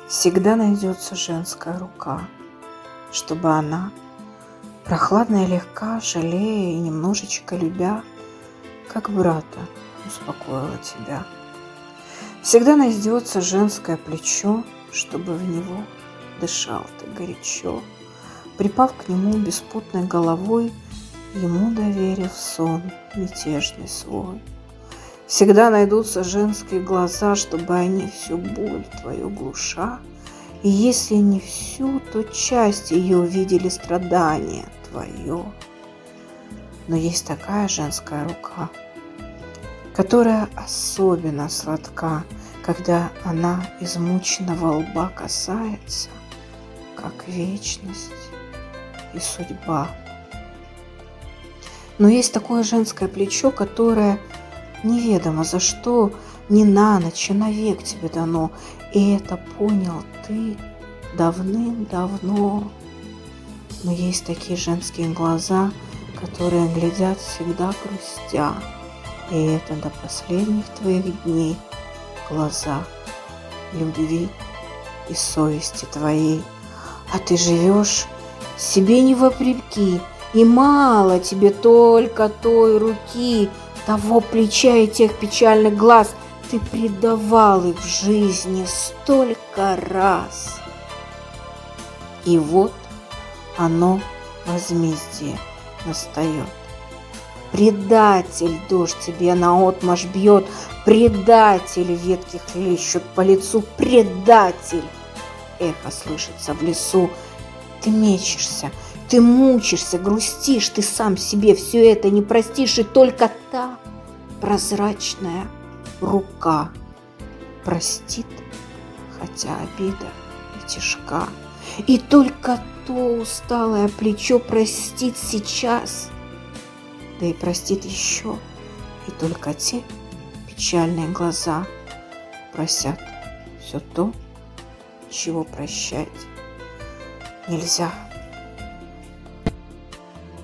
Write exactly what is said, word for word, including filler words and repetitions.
Всегда найдется женская рука, чтобы она, прохладная и легка, жалея и немножечко любя, как брата, успокоила тебя. Всегда найдется женское плечо, чтобы в него дышал ты горячо, припав к нему беспутной головой, ему доверив сон мятежный свой. Всегда найдутся женские глаза, чтобы они всю боль твою глуша, и если не всю, то часть ее увидели страдания твое. Но есть такая женская рука, которая особенно сладка, когда она измученного лба касается, как вечность и судьба. Но есть такое женское плечо, которое неведомо за что, не на ночь, а навек тебе дано, и это понял ты давным-давно. Но есть такие женские глаза, которые глядят всегда грустя, и это до последних твоих дней глаза любви и совести твоей. А ты живешь себе не вопреки, и мало тебе только той руки, того плеча и тех печальных глаз. Ты предавал их в жизни столько раз. И вот оно, возмездие, настает. Предатель дождь тебе наотмашь бьет, предатель ветки хлещут по лицу, предатель. Эхо слышится в лесу. Ты мечешься, ты мучишься, грустишь, ты сам себе все это не простишь, и только та прозрачная рука простит, хотя обида и тяжка. И только то усталое плечо простит сейчас, да и простит еще, и только те печальные глаза просят все то, чего прощать нельзя.